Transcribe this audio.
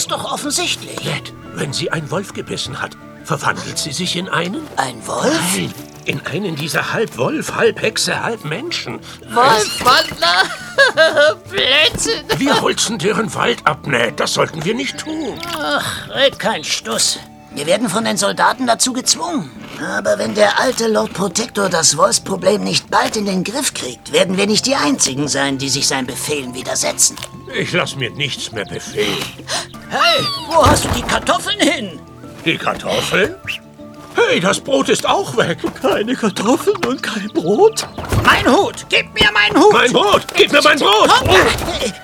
ist doch offensichtlich. Ned, wenn sie ein Wolf gebissen hat, verwandelt sie sich in einen? Ein Wolf? Nein, in einen dieser halb Wolf, halb Hexe, halb Menschen. Wolfwandler! Blödsinn! Wir holzen deren Wald ab, Ned. Das sollten wir nicht tun. Ach, red kein Stuss. Wir werden von den Soldaten dazu gezwungen. Aber wenn der alte Lord Protector das Wolfsproblem nicht bald in den Griff kriegt, werden wir nicht die Einzigen sein, die sich seinen Befehlen widersetzen. Ich lass mir nichts mehr befehlen. Hey, wo hast du die Kartoffeln hin? Die Kartoffeln? Hey, das Brot ist auch weg. Keine Kartoffeln und kein Brot? Mein Hut! Gib mir meinen Hut! Mein Brot! Gib mir mein Brot! Komm,